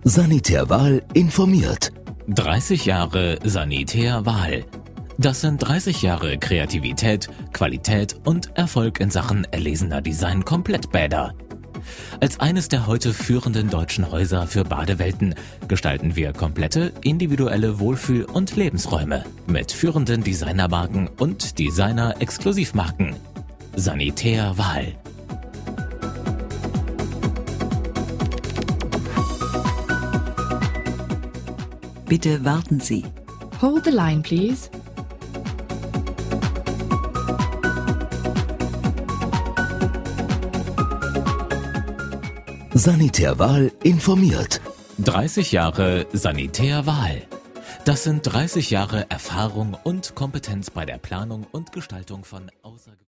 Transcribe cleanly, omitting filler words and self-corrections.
Sanitär Wahl informiert. 30 Jahre Sanitär Wahl. Das sind 30 Jahre Kreativität, Qualität und Erfolg in Sachen erlesener Design Komplettbäder. Als eines der heute führenden deutschen Häuser für Badewelten gestalten wir komplette, individuelle Wohlfühl- und Lebensräume mit führenden Designermarken und Designer-Exklusivmarken. Sanitär Wahl. Bitte warten Sie. Hold the line, please. Sanitär Wahl informiert. 30 Jahre Sanitär Wahl. Das sind 30 Jahre Erfahrung und Kompetenz bei der Planung und Gestaltung von